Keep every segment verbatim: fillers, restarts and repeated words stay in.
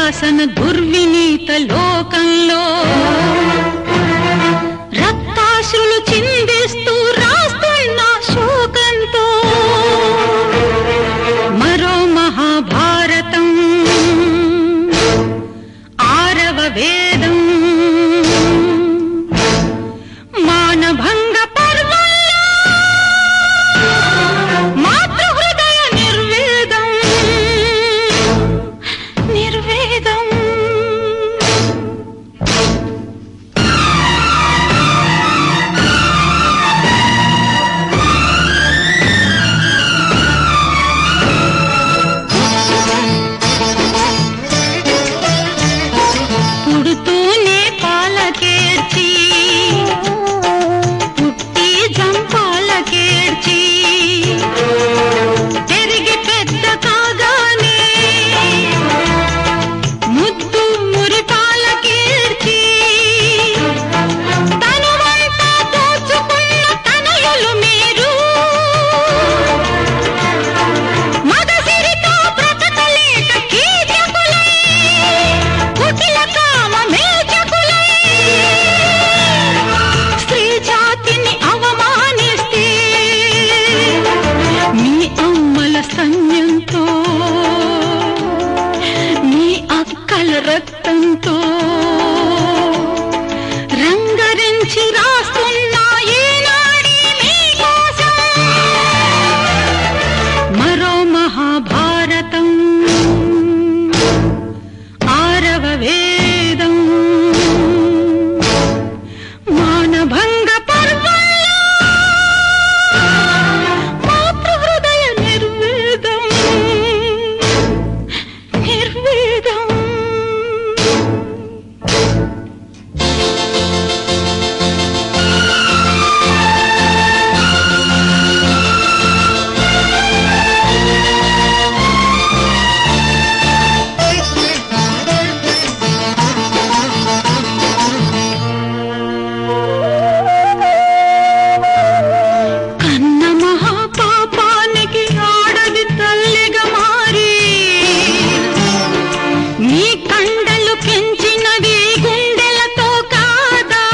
దుశ్శాసన దుర్వినీత లోకంలో రక్తాశ్రులు చిందిస్తూ రాస్తున్న శోకంతో మరో మహాభారతం ఆరవ వేదం మానభంగ పర్వంలో మాతృహృదయ నిర్వేదం నిర్వేదం పుడుతూనే పాలకేర్చి పుట్టి జంపాలకేర్చి పెరిగి పెద్ద కాగానే ముద్దు మురిపాలకేర్చి తనువంతా దోచుకున్న తనయులు మీరు మగసిరితో బ్రతకలేక కీచకులై కుటిల కామ మేచకులై స్త్రీ జాతిని అవమానిస్తే మీ అమ్మల స్తన్యంతో మీ అక్కల రక్తంతో రంగరించి రాస్తున్న ఈనాడి మీకోసం మరో మహాభారతం ఆరవ వేదం మానభంగ పర్వంలో మాతృహృదయ నిర్వేదం నిర్వేదం కన్న మహాపాపానికి ఆడది తల్లిగా మారి నీ కండలు పెంచినది గుండెలతో కాదా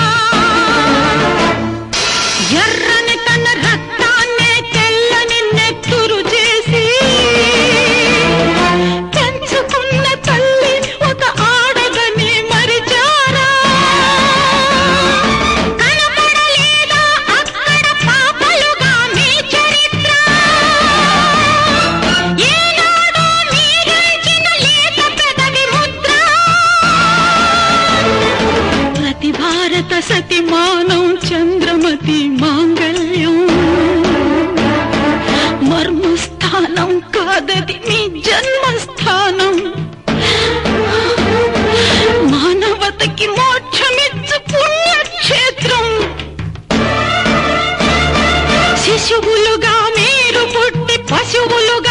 ఎర్రని తన రక్తాన్నే తెల్లని నెత్తురు చేసి పెంచుకున్న తల్లి ఒక ఆడదని మరిచారా కనపడలేదా అక్కడ పాపలుగా మీ చరిత్ర ఏనాడో మీరుంచిన లేత పెదవి ముద్ర ప్రతి భారత సతిమానం చంద్రమతి మాంగళ్యం మర్మస్థానం కాదది మీ జన్మస్థానం మానవతకి మోక్షమిచ్చు పుణ్యక్షేత్రం శిశువులుగా మీరు పుట్టి పశువులుగా